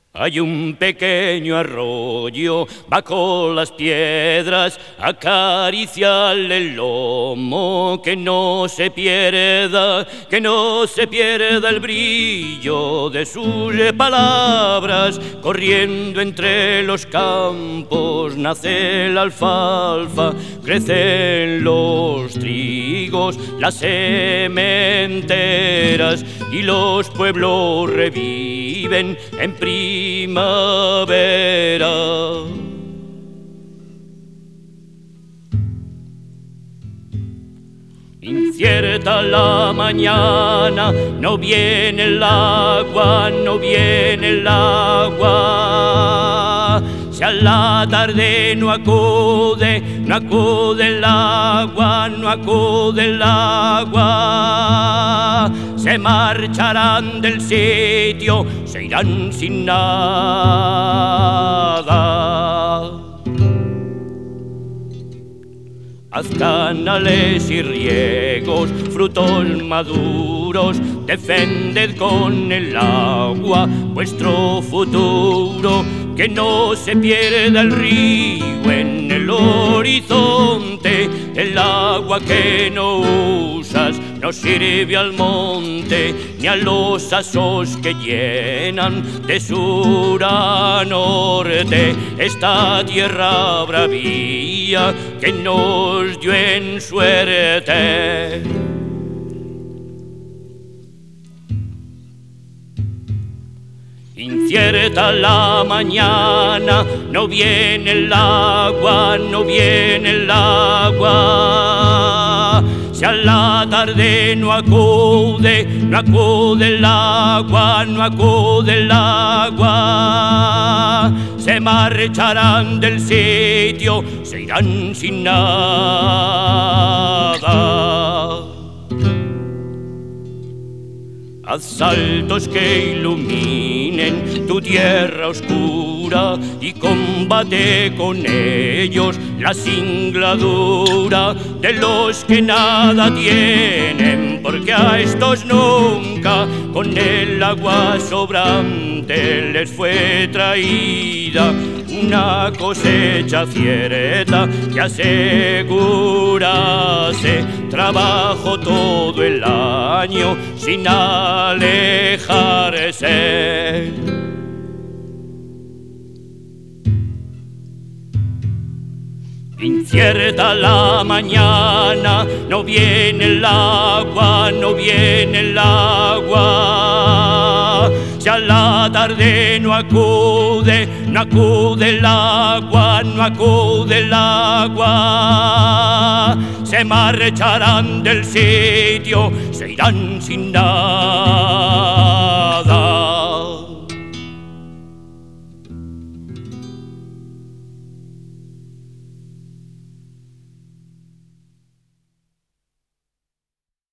Hay un pequeño arroyo bajo las piedras, acariciarle el lomo, que no se pierda el brillo de sus palabras. Corriendo entre los campos nace la alfalfa, crecen los trigos, las sementeras, y los pueblos reviven en primavera. Incierta la mañana, no viene el agua, no viene el agua. Si a la tarde no acude el agua, no acude el agua, se marcharán del sitio, se irán sin nada. Haz canales y riegos, frutos maduros, defended con el agua vuestro futuro, que no se pierda el río en el horizonte. El agua que no usas no sirve al monte, ni a los asos que llenan de sur a norte esta tierra bravía que nos dio en suerte. Incierta la mañana, no viene el agua, no viene el agua. Si a la tarde no acude el agua, no acude el agua, se marcharán del sitio, se irán sin nada. Haz saltos que iluminen tu tierra oscura y combate con ellos la singladura de los que nada tienen, porque a estos nunca con el agua sobrante les fue traída una cosecha cierta que asegurase trabajo todo el año sin alejarse. Incierta la mañana, no viene el agua, no viene el agua. Si a la tarde no acude el agua, no acude el agua, se marcharán del sitio, se irán sin nada.